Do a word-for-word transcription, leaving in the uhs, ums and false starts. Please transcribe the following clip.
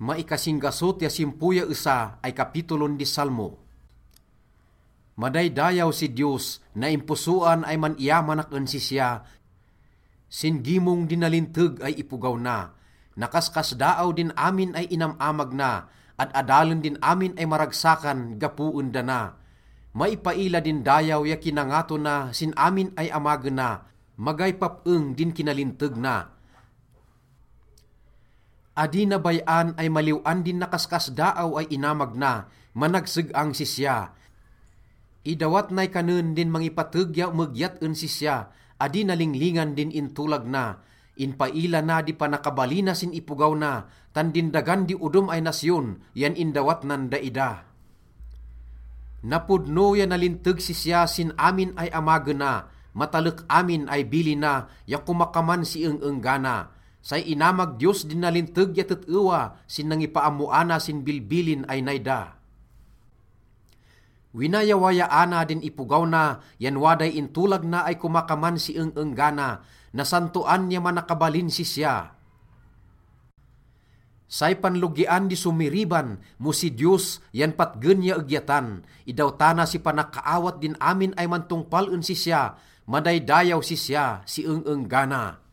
Maikasinggasot ya simpuya isa ay kapitulon di Salmo. Madaydayaw si Diyos na impusuan ay man iya manakon si siya. Singimong dinalinteg ay ipugaw na. Nakaskas daaw din amin ay inamamag na. At adalon din amin ay maragsakan gapuun da na. Maipaila din dayaw ya kinangato na sin amin ay amag na. Magay papeng din kinalinteg na. Adi na bayan ay maliwan din nakaskas daaw ay inamag na, managseg ang sisya. Idawat na'y kanun din mangipatugya umagyat en sisya, adi nalinglingan din intulag na. Inpaila na di pa nakabalina sin ipugaw na, tandindagan di udom ay nasyon, yan indawat nan daida. Napudno yan nalinteg sisya sin amin ay amag na, matalek amin ay bili na, ya kumakaman si eng-enggana. Say inamag Diyos din nalinteg yatet ewa, sin nangipaamuana sin bilbilin ay nayda. Winayawaya-ana din ipugaw na, yan waday intulag na ay kumakaman si eng-enggana, nasantuan niya manakabalin si siya. Say panlugian di sumiriban, mo si Diyos, yan patgen niya agyatan, idawtana si panakaawat din amin ay mantungpal en si siya, madaydayaw si siya, si eng-enggana.